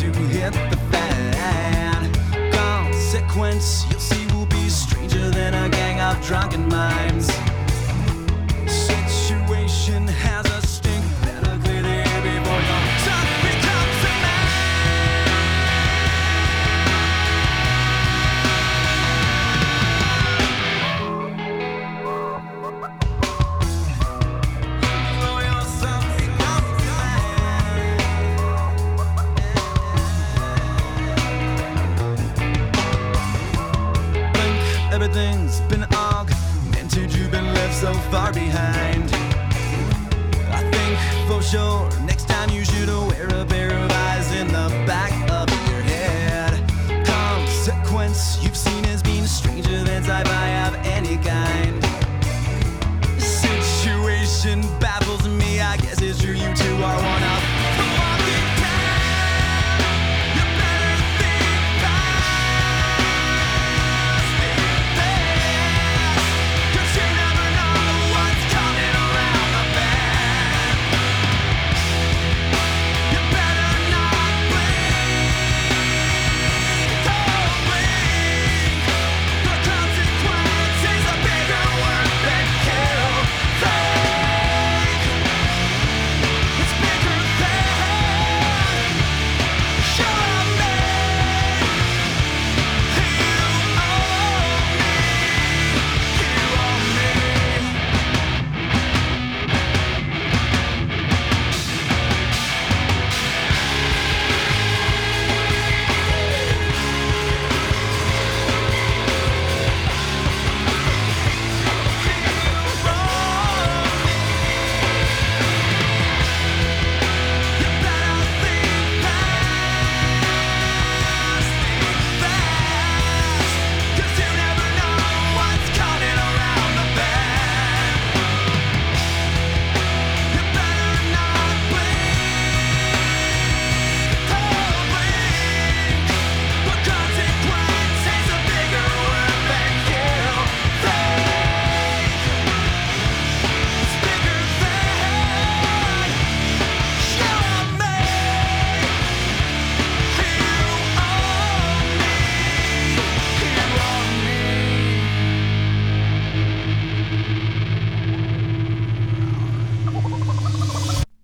to hit the fan. Consequence, you'll see, will be stranger than a gang of drunken mimes. Situation has a stink, better clear the air before your tongue becomes a man. Before your tongue becomes a man. Blink, everything's been augmented, you've been left so far behind. I think for sure